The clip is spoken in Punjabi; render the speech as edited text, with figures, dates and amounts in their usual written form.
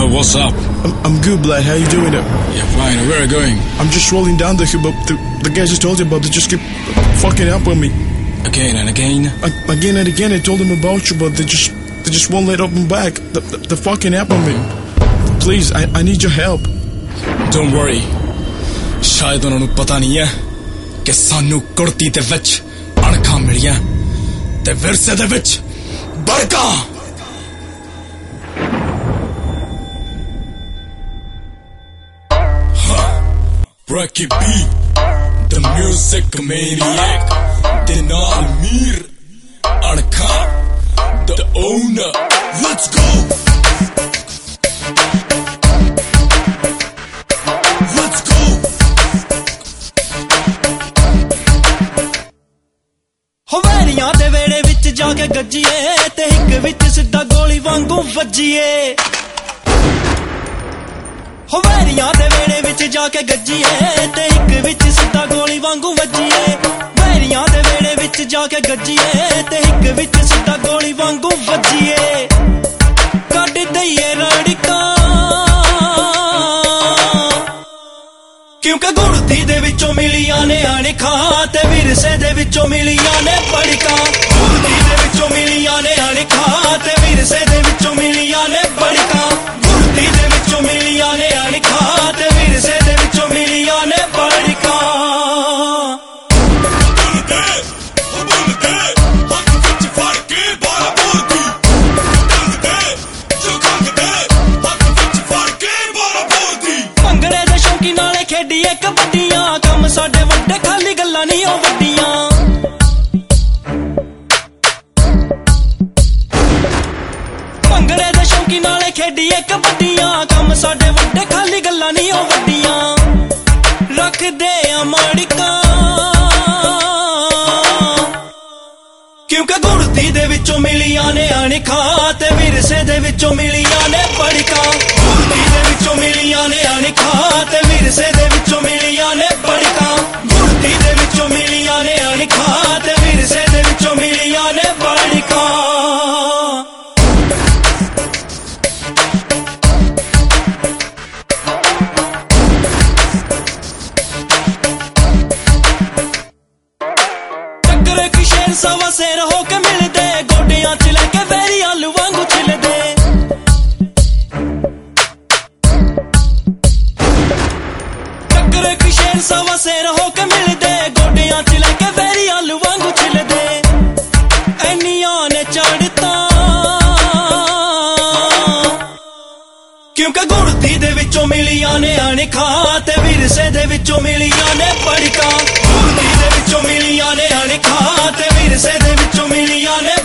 what's up? I'm good, Blood. How you doing? Yeah, fine. Where are you going? I'm just rolling down the hill, but the guys I told you about, they just keep fucking up on me. Again and again? Again and again, I told them about you, but they just won't let open back. They're fucking up on me. Please, I need your help. Don't worry. ਸ਼ਾਇਦ ਉਹਨਾਂ ਨੂੰ ਪਤਾ ਨਹੀਂ ਹੈ ਕਿ ਸਾਨੂੰ ਕੁੜਤੀ ਦੇ ਵਿੱਚ ਅਣਖਾਂ ਮਿਲੀਆਂ ਤੇ ਵਿਰਸੇ ਦੇ ਵਿੱਚ ਬੜਕਾਂ। Rocky B, the music maniac, Dinar Mir, Anka, the owner. Let's go! Let's go! ਹਵੇਲੀਆਂ ਦੇ ਵੇੜੇ ਵਿੱਚ ਜਾ ਕੇ ਗੱਜੀਏ ਤੇ ਇੱਕ ਵਿੱਚ ਸਿੱਧਾ ਗੋਲੀ ਵਾਂਗੂ ਵੱਜੀਏ। ਹਵੇਲੀਆਂ ਦੇ ਵੇੜੇ ਵਿੱਚ ਜਾ ਕੇ ਗੱਜੀਏ ਤੇ ਇੱਕ ਵਿੱਚ ਸਿੱਧਾ ਗੋਲੀ ਵਾਂਗੂ ਵੱਜੀਏ। ਹਵੇਲੀਆਂ ਦੇ ਵੇੜੇ ਵਿੱਚ ਜਾ ਕੇ ਗੱਜੀਏ ਤੇ ਇੱਕ ਵਿੱਚ ਸਿੱਧਾ ਗੋਲੀ ਵਾਂਗੂ ਵੱਜੀਏ। ਕੱਢ ਦਈਏ ਰੜਕਾਂ ਕਿਉਂਕਿ ਗੁੜਤੀ ਦੇ ਵਿੱਚੋਂ ਮਿਲੀਆਂ ਨੇ ਅਣਖਾਂ ਤੇ ਵਿਰਸੇ ਦੇ ਵਿੱਚੋਂ ਮਿਲੀਆਂ ਨੇ ਬੜਕਾਂ। ਗੁੜਤੀ ਦੇ ਵਿੱਚੋਂ ਮਿਲੀਆਂ ਨੇ ਅਣਖਾਂ ਤੇ ਵਿਰਸੇ ਦੇ ਵਿੱਚੋਂ ਮਿਲੀਆਂ ਨੇ ਬੜਕਾਂ। ਗੁੜਤੀ ਦੇ ਵਿੱਚੋਂ ਮਿਲੀਆਂ ਨੇ ਅਣਖਾਂ ਤੇ ਵਿਰਸੇ ਦੇ ਵਿੱਚੋਂ ਮਿਲੀਆਂ ਨੇ ਬੜਕਾਂ। ਭੰਗੜੇ ਦੇ ਸ਼ੌਂਕੀ ਨਾਲੇ ਖੇਡੀਏ ਕਬੱਡੀਆਂ ਕੰਮ ਸਾਡੇ ਵੱਡੇ ਖਾਲੀ ਗੱਲਾਂ ਨਹੀਂ ਉਹ ਵੱਡੀਆਂ। ਭੰਗੜੇ ਦੇ ਸ਼ੌਂਕੀ ਨਾਲੇ ਖੇਡੀਏ ਕਬੱਡੀਆਂ ਕੰਮ ਸਾਡੇ ਵੱਡੇ ਖਾਲੀ ਗੱਲਾਂ ਨਹੀਂ ਉਹ ਵੱਡੀਆਂ। ਰੱਖਦੇ ਆ ਮੜਕਾਂ ਕਿਉਂਕਿ ਗੁੜਤੀ ਦੇ ਵਿੱਚੋਂ ਮਿਲੀਆਂ ਨੇ ਅਣਖਾਂ ਤੇ ਵਿਰਸੇ ਦੇ ਵਿੱਚੋਂ ਮਿਲੀਆਂ ਨੇ ਬੜਕਾਂ। ਗੁੜਤੀ ਦੇ ਵਿੱਚੋਂ ਮਿਲੀਆਂ ਨੇ ਅਣਖਾਂ ਤੇ ਵਿਰਸੇ ਦੇ ਵਿੱਚੋਂ ਮਿਲੀਆਂ ਨੇ ਬੜਕਾਂ। ਗੁੜਤੀ ਦੇ ਵਿੱਚੋਂ ਮਿਲੀਆਂ ਨੇ ਅਣਖਾਂ ਤੇ ਵਿਰਸੇ ਦੇ ਵਿੱਚੋਂ ਮਿਲੀਆਂ ਨੇ ਬੜਕਾਂ। ਸਵਾ ਸਿਰ ਹੋ ਕੇ ਮਿਲਦੇ ਗੋਡਿਆਂ ਚ ਲੈ ਕੇ ਵੈਰੀ ਆਲੂ ਵਾਂਗੂ ਛਿਲਦੇ। ਟੱਕਰੇ ਕੀ ਸ਼ੇਰ ਸਵਾ ਸਿਰ ਹੋ ਕੇ ਮਿਲਦੇ ਗੋਡਿਆਂ ਚ ਲੈ ਕੇ ਵੈਰੀ ਆਲੂ ਵਾਂਗੂ ਛਿਲਦੇ। ਐਨੀਆਂ ਨੇ ਚੜ੍ਹਤਾ ਕਿਉਂਕਿ ਗੁੜਤੀ ਦੇ ਵਿੱਚੋਂ ਮਿਲੀਆਂ ਨੇ ਅਣਖਾਂ ਤੇ ਵਿਰਸੇ ਦੇ ਵਿੱਚੋਂ ਮਿਲੀਆਂ ਨੇ ਬੜਕਾਂ। ਗੁੜਤੀ ਦੇ ਵਿੱਚੋਂ ਮਿਲੀਆਂ ਨੇ ਅਣਖਾਂ ਤੇ ਵਿਰਸੇ ਦੇ ਵਿੱਚੋਂ ਮਿਲੀਆਂ ਨੇ